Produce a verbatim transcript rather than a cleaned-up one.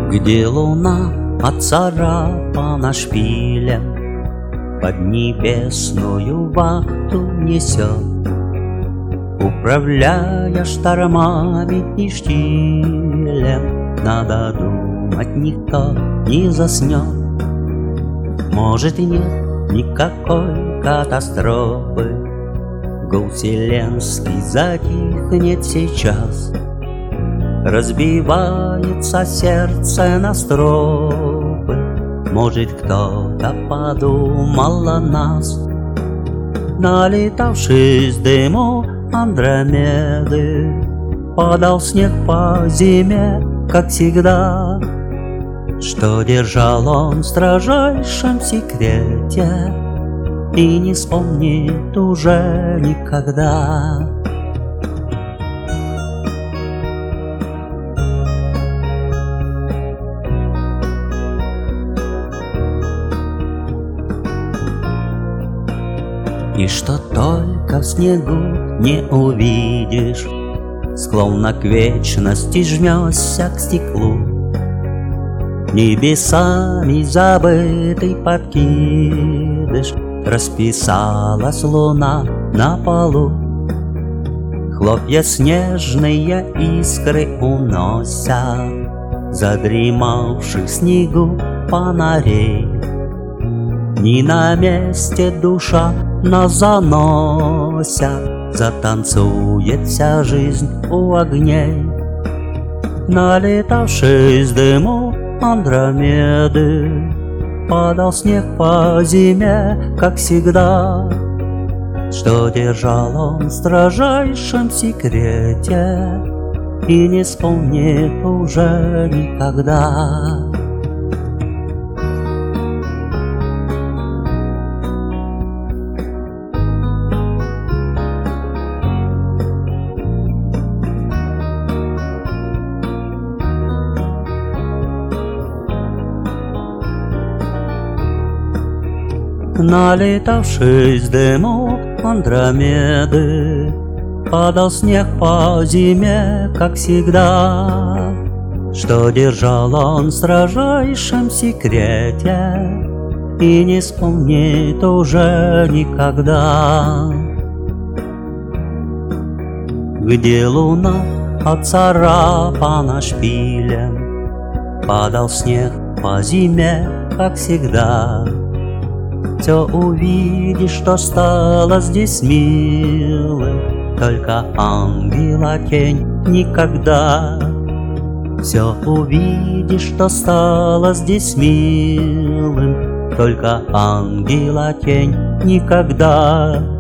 Где луна отцарапана шпилем, под небесную вахту несет, управляя штормами и штилем. Надо думать, никто не заснет. Может, и нет никакой катастрофы, гул вселенский затихнет сейчас. Разбивается сердце на стropы, может, кто-то подумал о нас. Налетавшись дыму Андромеды, падал снег по зиме, как всегда. Что держал он в строжайшем секрете и не вспомнит уже никогда. И что только в снегу не увидишь, словно к вечности жмешься к стеклу. Небесами забытый подкидыш, расписалась луна на полу. Хлопья снежные искры уносят задремавших в снегу фонарей. Не на месте душа нас заносят, затанцует вся жизнь у огней. Налетавшись дыму Андромеды, падал снег по зиме, как всегда. Что держал он в строжайшем секрете и не вспомнит уже никогда. Налетавшись дыму Андромеды, падал снег по зиме, как всегда. Что держал он в строжайшем секрете и не вспомнит уже никогда. Где луна отцарапана шпилем, падал снег по зиме, как всегда. Все увидишь, что стало здесь милым, только ангела тень никогда. Все увидишь, что стало здесь милым, только ангела тень никогда.